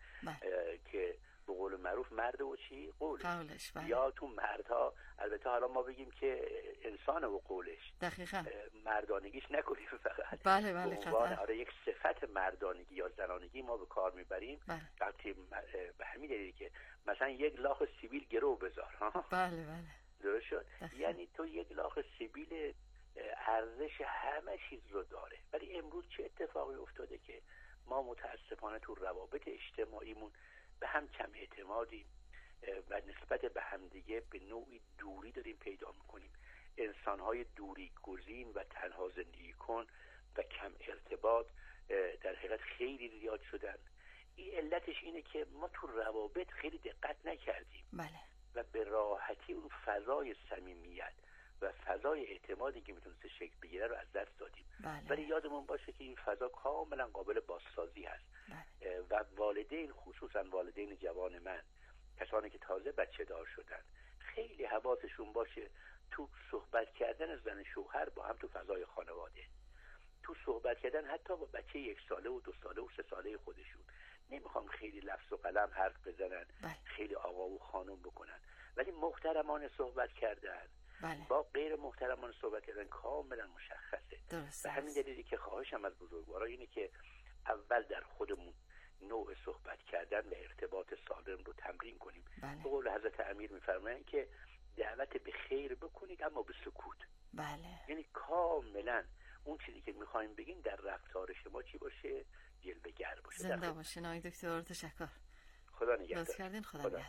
Speaker 2: که به قول معروف مرد و چی؟ قولش. یا تو مردها البته حالا ما بگیم که انسان و قولش.
Speaker 9: دقیقاً.
Speaker 2: مردانگیش نکنیم فقط.
Speaker 9: بله قطعا.
Speaker 2: آره یک صفت مردانگی یا زنانگی ما به کار میبریم. وقتی به همین دلیلی که مثلا یک لاخ سیبیل گرو بذار.
Speaker 9: بله.
Speaker 2: درست شد. یعنی تو یک لاخ سیبیل ارزش همه چیز رو داره. ولی امروز چه اتفاقی افتاده که ما متاسفانه تو روابط اجتماعیمون به هم کم اعتمادیم و نسبت به همدیگه به نوعی دوری داریم پیدا میکنیم. انسانهای دوری گزین و تنها زندگی کن و کم ارتباط در حقیقت خیلی زیاد شدن. این علتش اینه که ما تو روابط خیلی دقت نکردیم.
Speaker 9: بله.
Speaker 2: و به راحتی اون فضای صمیمیت و فضای اعتمادی که میتونست شکل بگیره رو از دست دادیم. ولی یادمون باشه که این فضا کاملا قابل بازسازی هست. و والدین، خصوصا والدین جوان من، کسانی که تازه بچه دار شدن، خیلی حواسشون باشه تو صحبت کردن زن شوهر با هم تو فضای خانواده، تو صحبت کردن حتی با بچه 1 ساله و 2 ساله و 3 ساله خودشون. نمیخوام خیلی لفظ و قلم حرف بزنن، خیلی آقا و خانم بکنن، ولی محترمانه صحبت کردن. با غیر محترمانه صحبت کردن کاملا مشخصه. به همین دلیلی که خواهشم از بزرگوارا اینه که اول در خودمون نوع صحبت کردن و ارتباط سالم رو تمرین کنیم. به قول حضرت امیر میفرمایند که دعوت به خیر بکنید اما به سکوت. یعنی کاملا اون چیزی که میخوایم بگیم در رفتار شما چی باشه؟ جلوه‌گر باشه.
Speaker 9: زنده باشین آقای دکتر. تشکر.
Speaker 2: خدا نگهدار.
Speaker 9: لطف کردین. خدا نگهدار.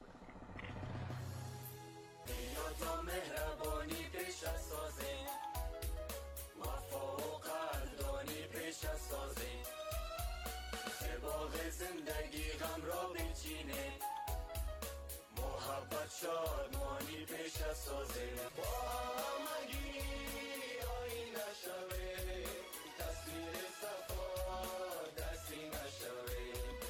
Speaker 7: یا تا مهربانی پیش از سازی، وفا و قدردانی پیش از سازی، که باغ زندگی غم را بچینه، محبت شادمانی پیش از سازی، با همگی آینه شوه، تصویر صفا دستی نشوه.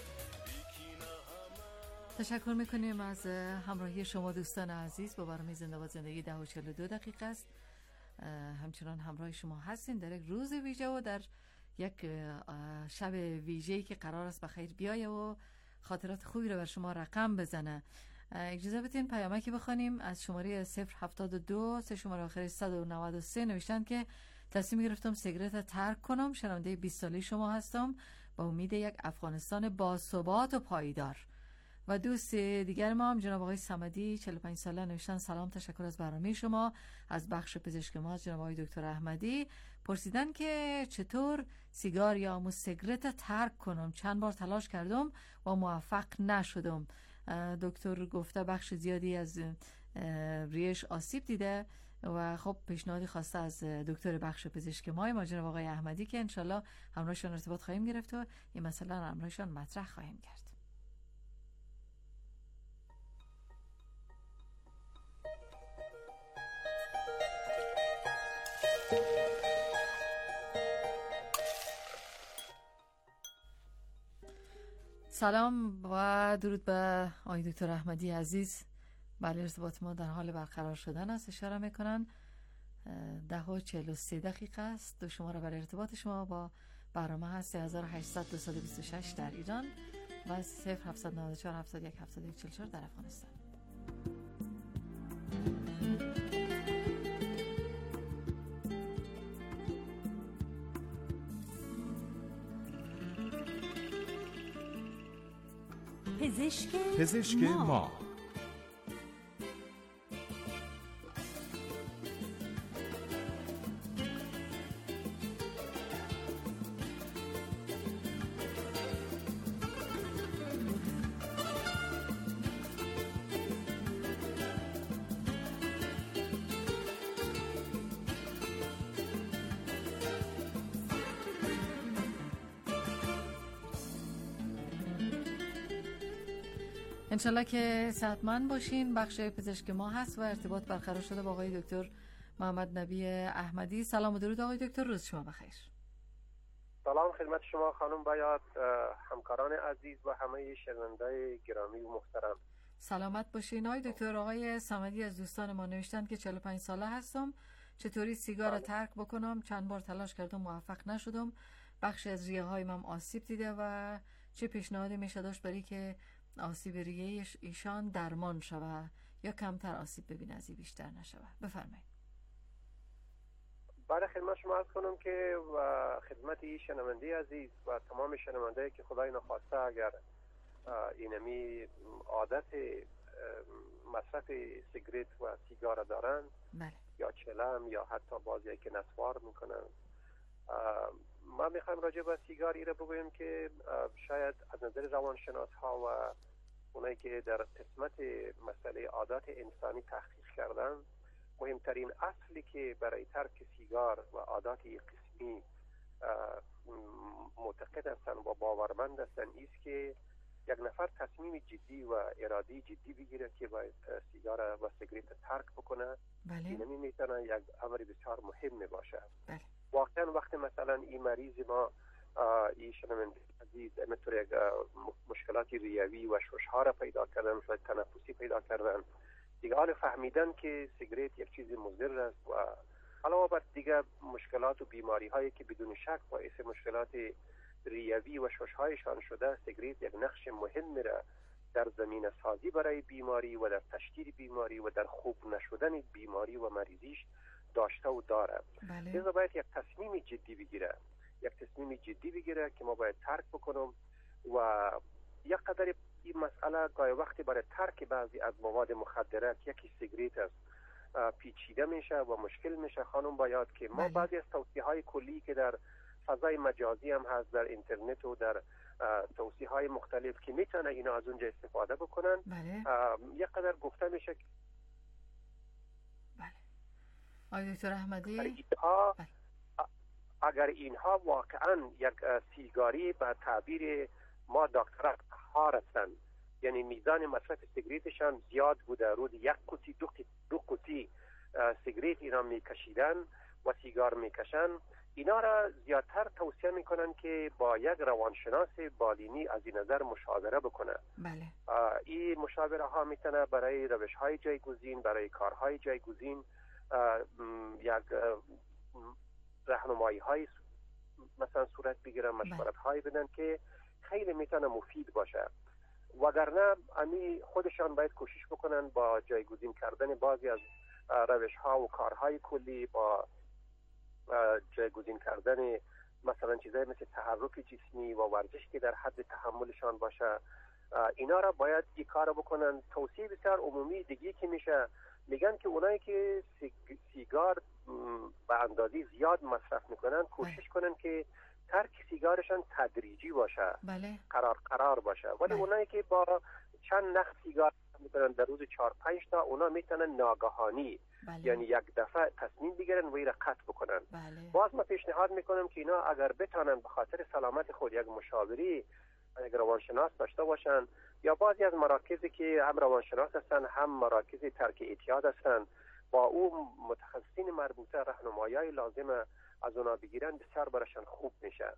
Speaker 9: تشکر میکنیم از همراهی شما دوستان عزیز با برنامه زنده با زندگی. 10:42 است. همچنان همراه شما هستیم در یک روز ویژه و در یک شب ویژه‌ای که قرار است بخیر بیایه و خاطرات خوبی رو بر شما رقم بزنه. اجازه بدین پیامکی بخونیم از شماره 072 سه شماره آخر 193. نوشتن که تصمیم گرفتم سیگارت ترک کنم. شنونده 20 ساله شما هستم با امید یک افغانستان باثبات و پایدار. و دوست دیگر ما هم جناب آقای صمدی 45 ساله نوشتن سلام، تشکر از برنامه شما. از بخش پزشک ما جناب آقای دکتر احمدی پرسیدن که چطور سیگار یا مو سیگارت ترک کنم. چند بار تلاش کردم و موفق نشدم. دکتر گفته بخش زیادی از ریش آسیب دیده و خب پیشنهادی خواسته از دکتر بخش پزشک ما جناب آقای احمدی که انشالله همراهشان ارتباط خواهیم گرفت و این مسئله همراهشان مطرح خواهیم کرد. سلام و درود به آقای دکتر احمدی عزیز. بله، ارتباط ما در حال برقرار شدن است. اشاره میکنن 10:43 است. دو شماره برای ارتباط شما با برنامه هست 3800-226 در ایران و 0794-71-71-44 در افغانستان.
Speaker 5: پزشک ما.
Speaker 9: انشالله که صحتمند باشین. بخش پزشک ما هست و ارتباط برقرار شده با آقای دکتر محمد نبی احمدی. سلام و درود آقای دکتر، روز شما بخیر.
Speaker 4: سلام خدمت شما خانم بیات، همکاران عزیز و همه شنوندگان گرامی و محترم.
Speaker 9: سلامت باشین آقای دکتر. آقای صمدی از دوستان ما نوشتن که 45 ساله هستم، چطوری سیگار را ترک بکنم؟ چند بار تلاش کردم موفق نشدم، بخشی از ریه هایم هم آسیب دیده و چه پیشنهادی میشه داشت برای که آسیب ریه ایشان درمان شود یا کمتر آسیب ببینه از این بیشتر نشود؟ بفرمایید.
Speaker 4: بعد خدمت شما عرض کنم که خدمت شنونده عزیز و تمام شنونده که خدای نخواسته اگر اینمی عادت مصرف سیگریت و سیگار دارن یا چلم یا حتی بعضی که نسوار میکنن، ما میخوایم راجع به سیگار ایره بگویم که شاید از نظر روانشناس ها و اونایی که در قسمت مسئله عادات انسانی تحقیق کردن، مهمترین اصلی که برای ترک سیگار و عادات قسمی معتقد هستن و باورمند هستن است که یک نفر تصمیم جدی و ارادی جدی بگیره که باید سیگار و سیگریت ترک بکنه. اینمی میتونه یک امر بسیار مهم باشه. واقعا وقتی مثلا این مریض ما این شنونده عزیز مثل یک مشکلات ریوی و ششها را پیدا کردن، شاید تنفسی پیدا کردن، دیگه حال فهمیدن که سیگریت یک چیز مضر است و علاوه بر دیگه مشکلات و بیماری هایی که بدون شک باعث مشکلات ریوی و ششهایشان شده، سیگریت یک نقش مهم را در زمین سازی برای بیماری و در تشدید بیماری و در خوب نشدن بیماری و مریضیش داشته و داره. لذا باید یک تصمیم جدی بگیره که ما باید ترک بکنم و یک قدر این مسئله گاهی وقتی برای ترک بعضی از مواد مخدره یکی سیگریت است پیچیده میشه و مشکل میشه. خانم باید که ما بعضی از توصیه های کلی که در فضای مجازی هم هست، در اینترنت و در توصیه های مختلف که میتونه اینا از اونجا استفاده بکنن، یک قدر گفته میشه.
Speaker 9: آقای دکتر احمدی،
Speaker 4: اگر اینها واقعا یک سیگاری به تعبیر ما دکترها هستن، یعنی میزان مصرف سیگریتشان زیاد بوده، روز یک قوطی دو قوطی سیگریت اینا میکشیدن و سیگار میکشن، اینا را زیادتر توصیه میکنن که با یک روانشناس بالینی از این نظر مشاوره بکنه. این مشاوره ها میتونه برای روش های جایگزین، برای کارهای جایگزین یک راهنمایی های مثلا صورت بگیرن، مشورت های بدن که خیلی میتونه مفید باشه. وگرنه امی خودشان باید کوشش بکنن با جایگزین کردن بعضی از روش ها و کارهای کلی، با جایگزین کردن مثلا چیزای مثل تحرک جسمی و ورزش که در حد تحملشان باشه، اینا را باید این کار بکنن. توصیه بسیار عمومی دیگه که میشه، میگن که اونایی که سیگار به اندازی زیاد مصرف میکنن کوشش کنن که ترک سیگارشان تدریجی باشه، قرار باشه. ولی اونایی که با چند نخ سیگار میکنن در روز 4-5 تا، اونا میتونن ناگهانی یعنی یک دفعه تصمیم بگیرن و این را قطع بکنن. باز ما پیشنهاد میکنم که اینا اگر بتونن به خاطر سلامت خود یک مشاوری، یک روانشناس داشته باشن، یا بعضی از مراکزی که هم روانشناس هستن هم مراکز ترک اعتیاد هستن، با او متخصصین مربوطه راهنمایی لازم از اونا بگیرن، بسیار براشون خوب میشه.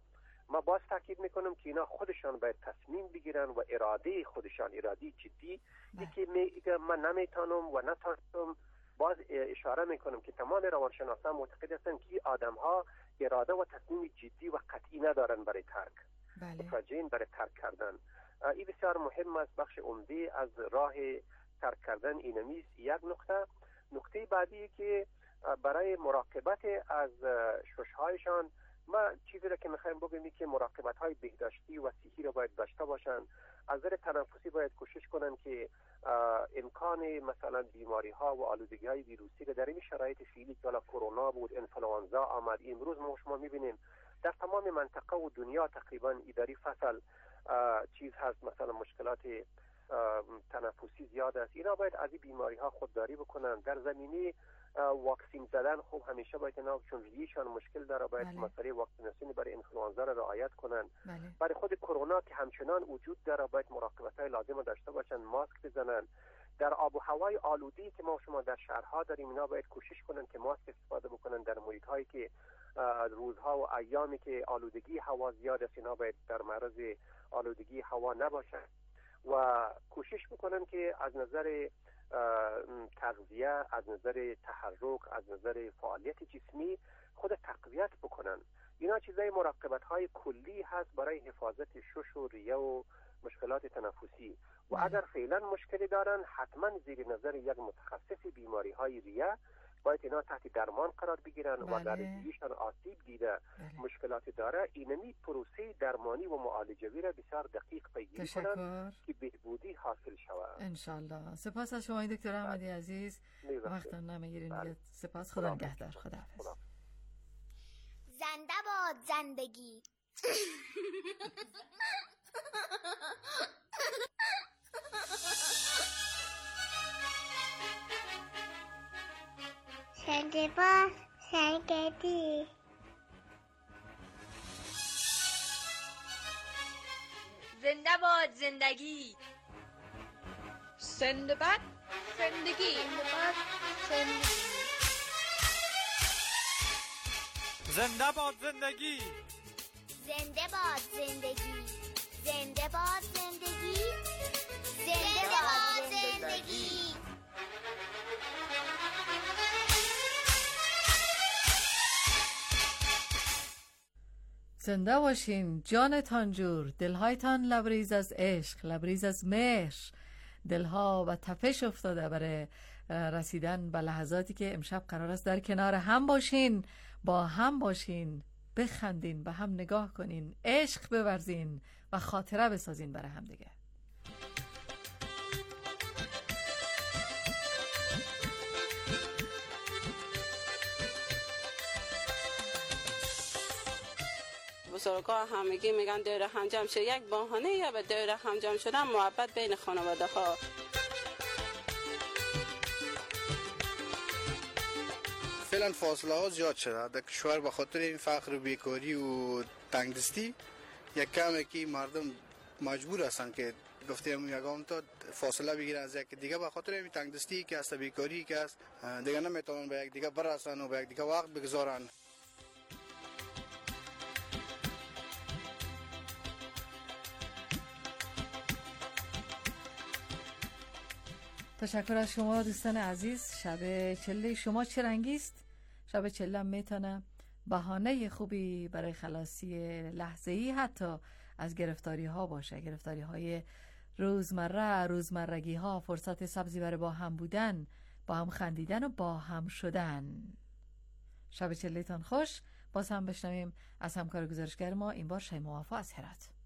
Speaker 4: ما باز تاکید میکنم که اینا خودشان باید تصمیم بگیرن و اراده خودشان، اراده جدی، که من نمیتونم و نتونم. باز اشاره میکنم که تمام روانشناسان معتقد هستند که آدم ها اراده و تصمیم جدی و قطعی ندارن برای ترک، متوجهین برای ترک کردن. این بسیار مهم است. بخش عمده از راه ترک کردن اینمی است. یک نکته بعدی که برای مراقبت از شش‌هایشان، ما چیزی را که میخوایم بگیم که مراقبت های بهداشتی و صحی را باید داشته باشن. از نظر تنفسی باید کوشش کنن که امکان مثلا بیماری ها و آلودگی های ویروسی را در این شرایط فعلی که کرونا بود، انفلوانزا آمد، امروز ما شما میبینیم در تمام منطقه و دنیا تقریبا اداری فصل چیز هست، مثلا مشکلات تنفسی زیاد است. اینا باید از این بیماری ها خودداری بکنن. در زمینه واکسین زدن خوب همیشه باید اینا چون ریشان مشکل داره باید مسئله واکسیناسیون برای انفلوانزا را رعایت کنن. برای خود کرونا که همچنان وجود داره باید مراقبت های لازم داشته باشن، ماسک بزنن. در آب و هوای آلوده که ما شما در شهرها داریم اینا باید کوشش کنن که ماسک استفاده بکنن. در محیط هایی که روزها و ایامی که آلودگی هوا زیاد است اینا باید در معرض آلودگی هوا نباشن و کوشش بکنن که از نظر تغذیه، از نظر تحرک، از نظر فعالیت جسمی خود تقویت بکنن. اینا چیزای مراقبت های کلی هست برای حفاظت شش و ریه و مشکلات تنفسی. و اگر فعلا مشکلی دارن حتما زیر نظر یک متخصص بیماری های ریه باید اینا تحت درمان قرار بگیرن و در ریشان آسیب دیده مشکلات داره. اینمی پروسه درمانی و معالجوی را بسیار دقیق پیگیری کنن که بهبودی حاصل شود
Speaker 9: انشالله. سپاس از شما دکتر احمدی عزیز، وقتتون نمیگیرین. سپاس، خدا نگهدار. خداحافظ.
Speaker 13: زنده باد زندگی. زنده باد زندگی.
Speaker 3: زنده باد زندگی. زنده باد زندگی.
Speaker 22: زنده باد زندگی.
Speaker 13: زنده باد زندگی. زنده باد زندگی. زنده باد زندگی.
Speaker 9: زنده باشین، جانتان جور، دلهایتان لبریز از عشق، لبریز از مهر. دلها و تپش افتاده برای رسیدن به لحظاتی که امشب قرار است در کنار هم باشین، با هم باشین، بخندین، به هم نگاه کنین، عشق بورزین و خاطره بسازین برای هم دیگه.
Speaker 14: بزرگا همگی میگن دور هم جمع شد، یک بهانه یا به دور هم جمع شدن محبت بین خانواده ها.
Speaker 23: فعلا فاصله ها زیاد شده در کشور به خاطر این فقر و بیکاری و تنگدستی. یک کمی که مردم مجبور هستن که گفتیم یکم تا فاصله بگیرن از یک دیگه به خاطر این تنگدستی که است، بیکاری که است، دیگه نمیتونن به یک دیگه برسن و به یک دیگه وقت بگذارن.
Speaker 9: تشکر از شما دوستان عزیز. شب چله شما چه رنگی است؟ شب چله میتونه بهانه خوبی برای خلاصی لحظه‌ای حتی از گرفتاری ها باشه، گرفتاری های روزمرگی ها، فرصت سبزی برای با هم بودن، با هم خندیدن و با هم شدن. شب چله تان خوش. باز هم بشنویم از همکار گزارشگر ما این بار شیما وفا از هرات.